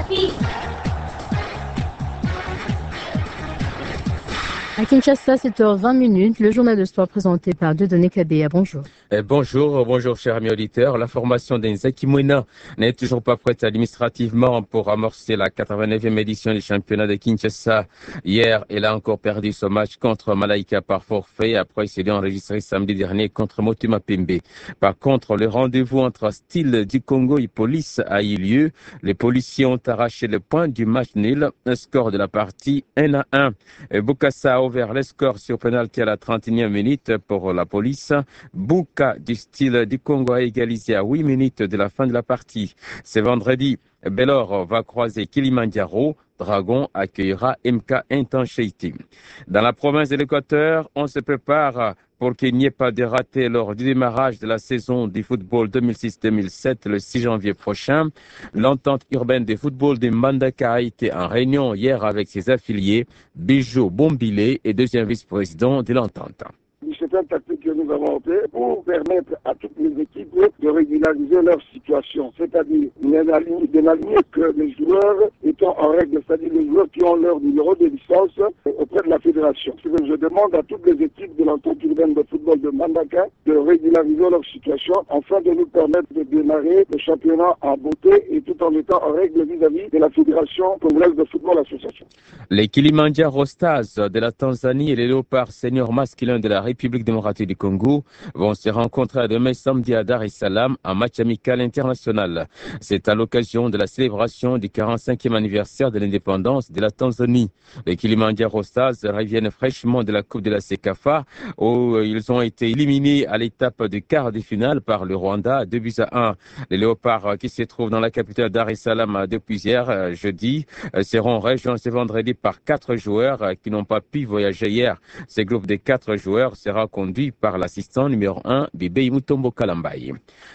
À Kinshasa, 7h20, le journal de sport présenté par Dieudonné Kabea. Bonjour. Bonjour, chers amis auditeurs. La formation d'Inzaki Mouena n'est toujours pas prête administrativement pour amorcer la 89e édition du championnat de Kinshasa. Hier, elle a encore perdu ce match contre Malaika par forfait après s'être enregistré samedi dernier contre Motema Pembe. Par contre, le rendez-vous entre Style du Congo et Police a eu lieu. Les policiers ont arraché le point du match nul, un score de la partie 1-1. Bukasa a ouvert le score sur penalty à la 31e minute pour la police. Bouka du Style du Congo a égalisé à 8 minutes de la fin de la partie. Ce vendredi, Belor va croiser Kilimandjaro. Dragon accueillera MK Intensity. Dans la province de l'Équateur, on se prépare pour qu'il n'y ait pas de raté lors du démarrage de la saison du football 2006-2007 le 6 janvier prochain. L'entente urbaine de football de Mbandaka a été en réunion hier avec ses affiliés. Bijou Bombilé est deuxième vice-président de l'entente. C'est un tactique que nous avons opté pour permettre à toutes les équipes de régulariser leur situation, c'est-à-dire de n'aligner que les joueurs étant en règle, c'est-à-dire les joueurs qui ont leur numéro de licence auprès de la fédération. Je demande à toutes les équipes de l'entente urbaine de football de Mbandaka de régulariser leur situation afin de nous permettre de démarrer le championnat en beauté et tout en étant en règle vis-à-vis de la fédération congolaise de football association. Les Kilimandjaro Stars de la Tanzanie et les Léopards seniors masculins de la République démocratique du Congo vont se rencontrer demain samedi à Dar es Salaam en match amical international. C'est à l'occasion de la célébration du 45e anniversaire de l'indépendance de la Tanzanie. Les Kilimandjaro Stars reviennent fraîchement de la Coupe de la CECAFA où ils ont été éliminés à l'étape du quart de finale par le Rwanda 2-1. Les Léopards qui se trouvent dans la capitale Dar es Salaam depuis hier, jeudi, seront rejoints ce vendredi par 4 joueurs qui n'ont pas pu voyager hier. Ce groupe de 4 joueurs sera conduit par l'assistant numéro 1, Bibé Mutombo Kalambaye.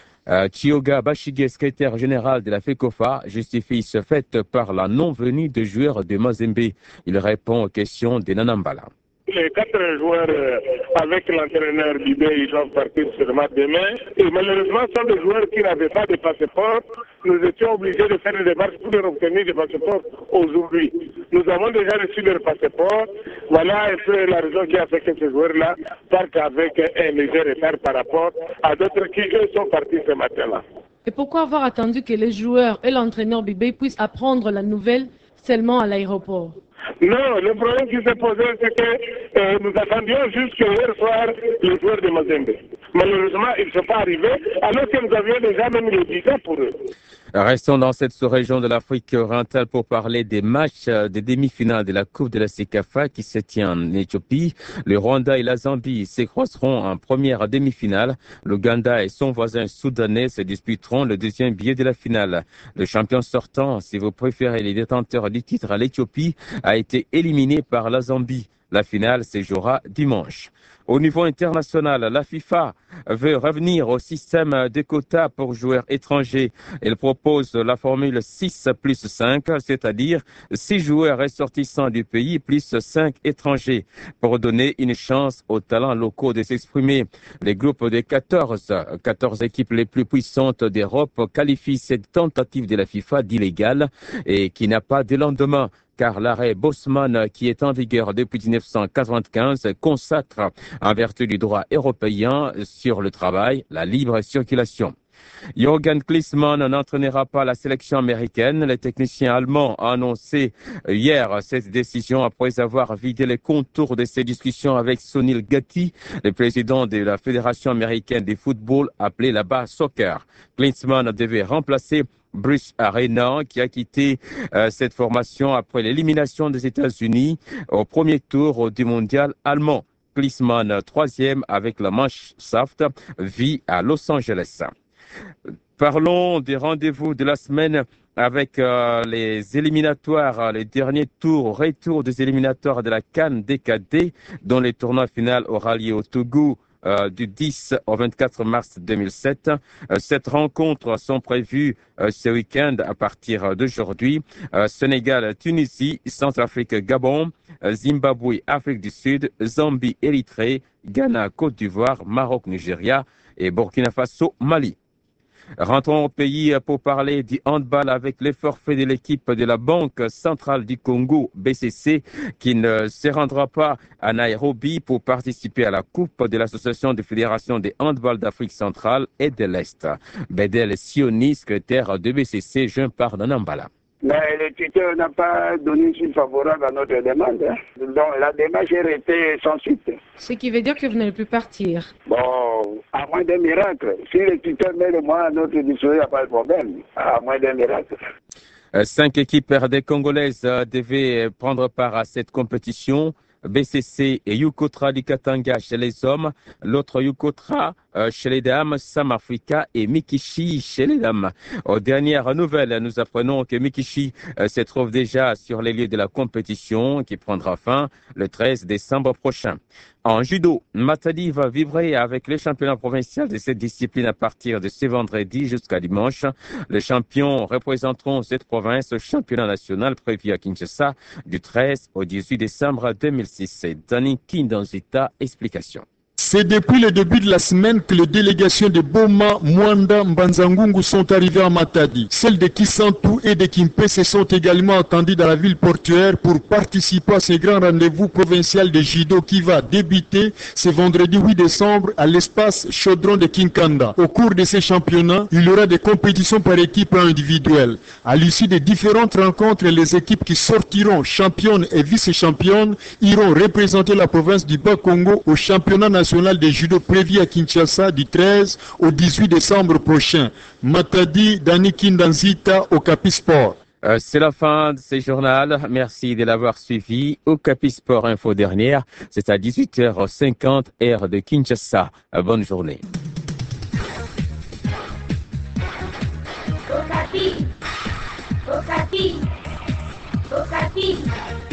Chioga Bashige, secrétaire général de la FECOFA, justifie ce fait par la non-venue de joueurs de Mazembe. Il répond aux questions de Nanambala. Les 4 joueurs avec l'entraîneur Bibé, ils doivent partir seulement demain. Et malheureusement, ce sont des joueurs qui n'avaient pas de passeport. Nous étions obligés de faire des démarches pour leur obtenir des passeports aujourd'hui. Nous avons déjà reçu leur passeport. Voilà un peu la raison qui a fait que ces joueurs-là partent avec un léger retard par rapport à d'autres qui, eux, sont partis ce matin-là. Et pourquoi avoir attendu que les joueurs et l'entraîneur Bibé puissent apprendre la nouvelle seulement à l'aéroport? Non, le problème qui s'est posé, c'est que nous attendions jusqu'à hier soir les joueurs de Mazembe. Malheureusement, ils ne sont pas arrivés, alors que nous avions déjà même le visa pour eux. Restons dans cette sous-région de l'Afrique orientale pour parler des matchs des demi-finales de la Coupe de la CECAFA qui se tient en Éthiopie. Le Rwanda et la Zambie se croiseront en première demi-finale. L'Ouganda et son voisin soudanais se disputeront le deuxième billet de la finale. Le champion sortant, si vous préférez les détenteurs du titre à l'Éthiopie, a été éliminé par la Zambie. La finale se jouera dimanche. Au niveau international, la FIFA veut revenir au système de quotas pour joueurs étrangers. Elle propose la formule 6+5, c'est-à-dire 6 joueurs ressortissants du pays plus 5 étrangers, pour donner une chance aux talents locaux de s'exprimer. Les groupes de 14 équipes les plus puissantes d'Europe qualifient cette tentative de la FIFA d'illégale et qui n'a pas de lendemain, car l'arrêt Bosman, qui est en vigueur depuis 1995, consacre, en vertu du droit européen sur le travail, la libre circulation. Jürgen Klinsmann n'entraînera pas la sélection américaine. Le technicien allemand a annoncé hier cette décision après avoir vidé les contours de ses discussions avec Sunil Gatti, le président de la Fédération américaine de football appelée là-bas soccer. Klinsmann devait remplacer Bruce Arena, qui a quitté cette formation après l'élimination des États-Unis au premier tour du mondial allemand. Klinsmann, 3e avec la Mannschaft, vit à Los Angeles. Parlons des rendez-vous de la semaine avec les éliminatoires, les derniers tours, retour des éliminatoires de la CAN DKD, dont le tournoi final aura lieu au Togo du 10 au 24 mars 2007. Cette rencontre sont prévues ce week-end à partir d'aujourd'hui. Sénégal, Tunisie, Centrafrique, Gabon, Zimbabwe, Afrique du Sud, Zambie, Érythrée, Ghana, Côte d'Ivoire, Maroc, Nigeria et Burkina Faso, Mali. Rentrons au pays pour parler du handball avec les forfaits de l'équipe de la Banque centrale du Congo, BCC, qui ne se rendra pas à Nairobi pour participer à la Coupe de l'Association des fédérations de handball d'Afrique centrale et de l'Est. Bedel Sioni, secrétaire de BCC, je parle de Nambala. Mais le tuteur n'a pas donné suite favorable à notre demande. Donc la démarche est restée sans suite. Ce qui veut dire que vous n'allez plus partir. Bon, à moins d'un miracle. Si le tuteur met le mois à notre disposition, il n'y a pas de problème. À moins d'un miracle. 5 équipes RD congolaises devaient prendre part à cette compétition. BCC et Yukotra du Katanga chez les hommes, l'autre Yukotra chez les dames, Sam Africa et Mikishi chez les dames. Aux dernières nouvelles, nous apprenons que Mikishi se trouve déjà sur les lieux de la compétition qui prendra fin le 13 décembre prochain. En judo, Matadi va vibrer avec les championnats provinciaux de cette discipline à partir de ce vendredi jusqu'à dimanche. Les champions représenteront cette province au championnat national prévu à Kinshasa du 13 au 18 décembre 2006. Dani Kindanzita, explication. C'est depuis le début de la semaine que les délégations de Boma, Mwanda, Mbanzangungu sont arrivées à Matadi. Celles de Kisantu et de Kimpe se sont également attendues dans la ville portuaire pour participer à ce grand rendez-vous provincial de judo qui va débuter ce vendredi 8 décembre à l'espace Chaudron de Kinkanda. Au cours de ces championnats, il y aura des compétitions par équipe et individuelle. À l'issue des différentes rencontres, les équipes qui sortiront championnes et vice-championnes iront représenter la province du Bas-Congo au championnat national de judo prévu à Kinshasa du 13 au 18 décembre prochain. Matadi, Dani Kindanzita, Okapi Sport. C'est la fin de ce journal. Merci de l'avoir suivi. Okapi Sport Info dernière, c'est à 18h50 heure de Kinshasa. Bonne journée. Okapi. Okapi. Okapi.